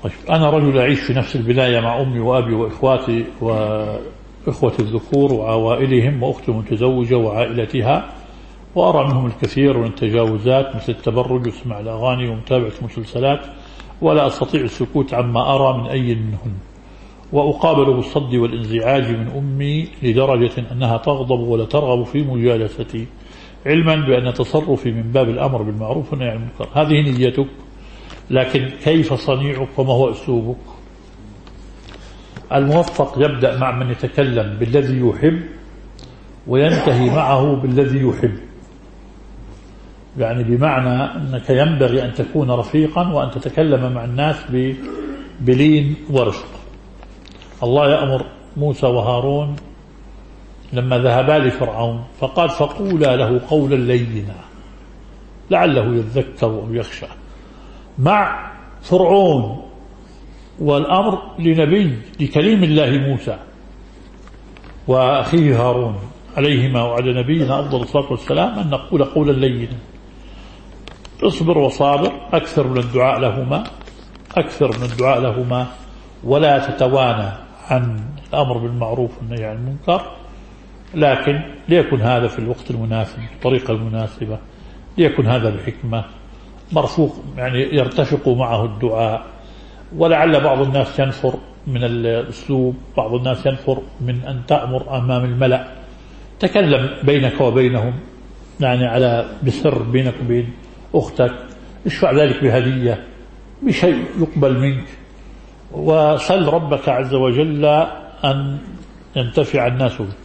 طيب أنا رجل أعيش في نفس البداية مع أمي وأبي وإخواتي وإخوة الذكور وعوائلهم وأختي متزوجة وعائلتها، وأرى منهم الكثير من التجاوزات مثل التبرج وسماع الأغاني ومتابعة المسلسلات، ولا أستطيع السكوت عما أرى من أي منهن، وأقابل بالصد والانزعاج من أمي لدرجة أنها تغضب ولا ترغب في مجالستي، علما بأن تصرفي من باب الأمر بالمعروف والنهي عن المنكر. هذه نيتك، لكن كيف صنيعك وما هو أسلوبك؟ الموفق يبدأ مع من يتكلم بالذي يحب وينتهي معه بالذي يحب، يعني بمعنى أنك ينبغي أن تكون رفيقا وأن تتكلم مع الناس بلين ورفق. الله يأمر موسى وهارون لما ذهبا لفرعون فقال فقولا له قولا لينا لعله يذكر أو يخشى، مع فرعون والأمر لنبي لكليم الله موسى وأخيه هارون عليهما وعلى نبينا أفضل الصلاة والسلام أن نقول قولا لينا. اصبر وصابر، أكثر من الدعاء لهما ولا تتوانى عن الأمر بالمعروف والنهي عن المنكر، لكن ليكن هذا في الوقت المناسب بالطريقة المناسبة، ليكن هذا بحكمة مرفوق، يعني يرتفق معه الدعاء. ولعل بعض الناس ينفر من الأسلوب، بعض الناس ينفر من أن تأمر أمام الملأ، تكلم بينك وبينهم، يعني على بسر بينك وبين أختك، اشفع ذلك بهدية بشيء يقبل منك، وسل ربك عز وجل أن ينتفع الناس به.